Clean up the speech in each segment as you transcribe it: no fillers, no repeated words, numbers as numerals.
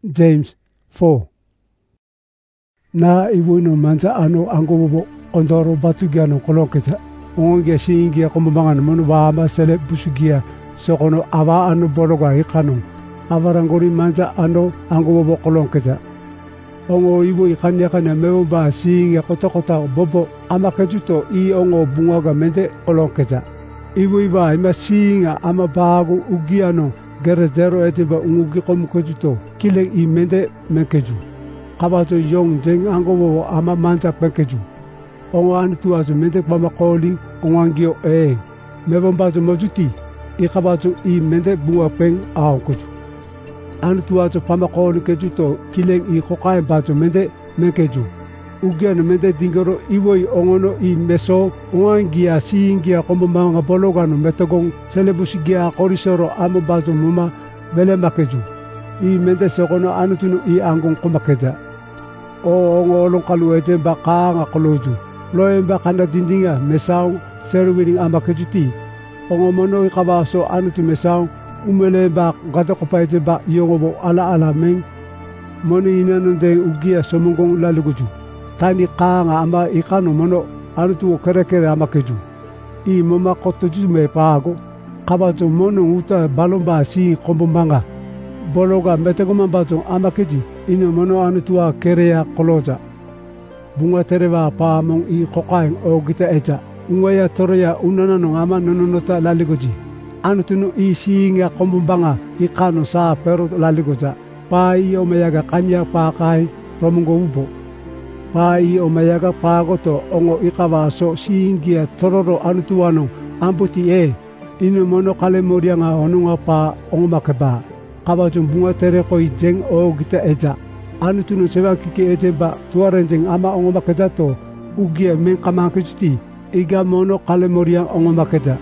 James 4. Na ibuno manza ano angobo ondoro batugiano koloketa. Ongia singia komabangan mono bama sele busugia sokono ava ano bologa ikano. Avarangori manza ano angobo koloketa. Ongo ibu ikanya kana meo ba singia kota bobo amakejuto I ongo bungaga mente koloketa. Ibu iba ima singa ama bago ugiano geredero etiba ungugi komukejuto kile I mente menkeju. Kabato yong jeng angobo ama manza penkeju. Ongo anu tuazu mente pamakoli ongangio mebombazo mojuti ikabazo I mente bunga peng aonkoju. Anu tuazu pamakoli kejuto kileng I kokai bazo mente menkeju. Ugiano mente dingoro iwoi ongono I meso ongangia siingia kombomanga bologano metagong selebusigia korisoro amo bazo muma vele makeju. I mente sekono anu tunu I angong komakeja. O ongo olong kalu ejen bakanga koloju. Loemba kana dindinga mesau seruwining amakejuti. Ongo mono ikabaso anu tu mesau umelemba gata kopaite ba yongobo ala meng. Mono inanonde ugia somongong laluguju. Tani kanga ama ikano mono anu tu kere amakeju. I moma kotoju me pago. Kabato mono uta balomba si kombombanga. Bologa metegomambato amakeji. Ino mono anu tua kerea koloja. Bunga tereva paamong I kokaing o gita eja. Ungaya toroya unanano ama nononota laligoji. Anu tunu I siinga kombumbanga ikano sa pero laligoja. Pa I omayaga kanya pakai romungo ubo. Pa I omayaga pagoto ongo ikawaso siingia tororo anu tuano ambuti Ino mono kale morianga onunga pa ongo makeba. Kabajung bunga tereko I jeng o gita eja. Anu tunu sewa kiki ejeba tuarenjeng ama ongo makejato ugia mengkamakejuti iga mono kale moriang ongo makeja.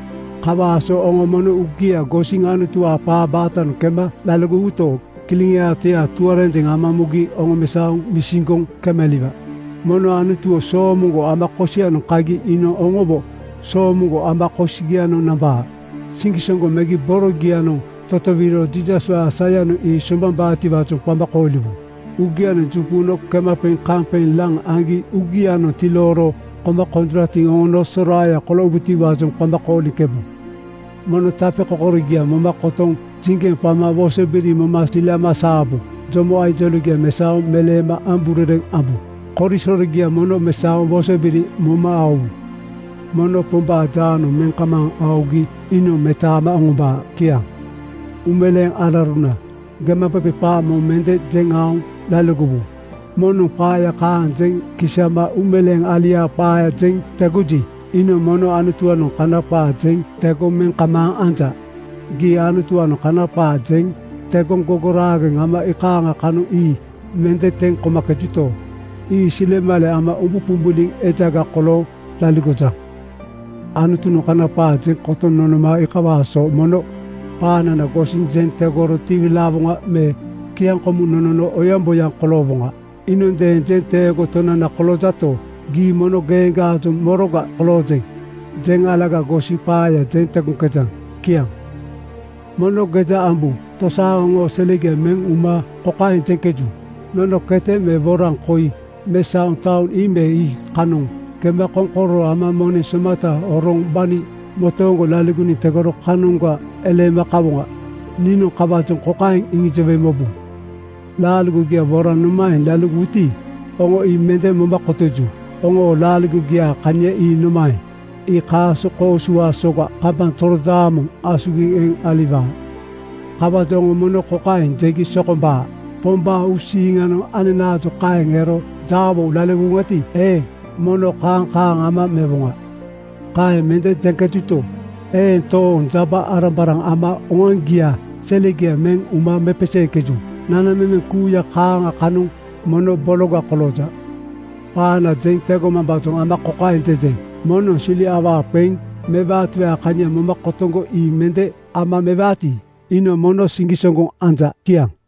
Kawaso ongo mono ugia gosing anu tua pa batan kema lalagu uto kilingia tia tuarenjeng ama mugi ongo mesaung misingkong kemeliva. Mono anu tuo somungo ama kosiano kagi ino ongobo somungo ama kosigiano namba. Singisongo megi borogiano totoviro dijaswa sayano I sumbambati wachong pamakolivu. Ugiano jupuno kemapen kampen lang angi ugiano tiloro koma kontrating ono soraya kolobuti wachong pamakoli kebu. Mono tape kokorigia mama kotong jingeng pamawose biri mama sila masabu. Jomo ay jolugia mesao melema amburereng abu. Korisorigia mono mesao wose biri mama au. Mono pomba jano mengkamang augi ino metama angumba kiang. Umeleng alaruna, gama pepa momente jengaung lalugubu. Mono paya kaan jeng kisama umeleng alia paya jeng teguji. Ino mono anu tuano kana pa jeng tegong mengkamang anja. Gi anu tuano kana pa jeng tegong gogorage ngama ikanga kanu I mente teng komakejuto. I silemale ama ubupumbuling ejaga kolo lalugoja. Anu tuno kana pa jeng koton nonoma ikawaso mono. Pana na gosin jen tegoro tiwi lavonga me kiang komu nonono oyambo yang kolovonga. Inonde jen tego tona na kolojato gi mono genga jom moroga kolojeng. Jeng alaga gosi paya jen tegung kejang kiang. Mono geja ambu tosaongo selege meng uma kokain jen keju. Nono kete me vorang koi me saung taun ime I kanong. Kema kongkoro ama moni semata orong bani motongo laliguni tegoro kanunga ele makawonga nino kabajong kokaing ingi jeve mobu lalugu gia voran numain lalugu uti ongo I mente mamakotoju ongo lalugu gia kanye I numain I kaso kosua soga kabang torodamong asugi eng aliva kabajong mono kokaing jegi sokomba pomba usingano aninajo kaing ero jabo lalugu ngati mono kang ama mevonga kai mente jengkejuto to jaba arambarang ama ongangia selegia meng uma mepese keju nana meme kuya kanga kanung mono bologa koloja pana jeng tego mambajong ama kokain jeng mono sili awa peng mevatwe akanya mama kotongo I mente ama mevati ino mono singisongong anja kiang